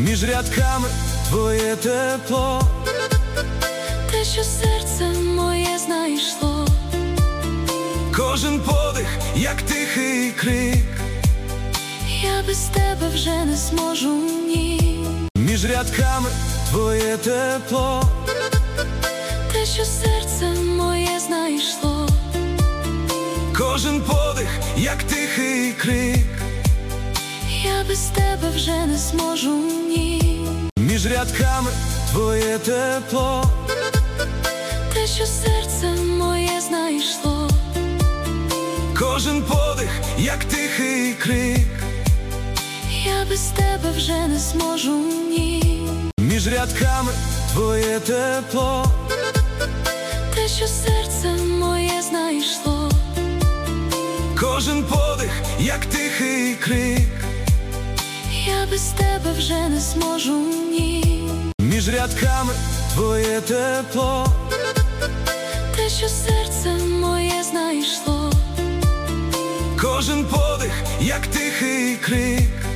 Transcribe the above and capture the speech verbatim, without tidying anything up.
Між рядками твоє тепло, те, що серце моє знайшло. Кожен подих, як тихий крик, я без тебе вже не зможу, ні. Між рядками твоє тепло, те, що серце моє знайшло. Кожен подих, як тихий крик, я без тебе вже не зможу, ні. Між рядками твоє тепло, те, що серце моє знайшло. Кожен подих, як тихий крик, я без тебе вже не зможу, ні. Між рядками твоє тепло, те, що серце моє знайшло. Кожен подих, як тихий крик, я без тебе вже не зможу, ні. Між рядками твоє тепло, те, що серце моє знайшло. Кожен подих, як тихий крик,